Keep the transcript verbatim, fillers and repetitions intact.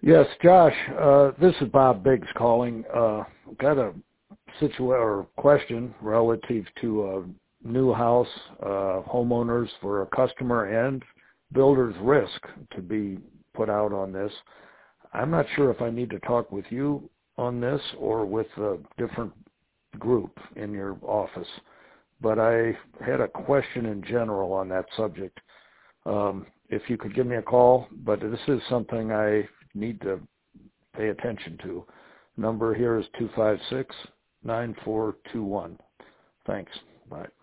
Yes, Josh, uh, this is Bob Biggs calling. Uh, got a situa- or question relative to a new house, uh, homeowners for a customer and builder's risk to be put out on this. I'm not sure if I need to talk with you on this or with a different group in your office, but I had a question in general on that subject. Um, if you could give me a call, but this is something I need to pay attention to. Number here is two five six, nine four two one. Thanks. Bye.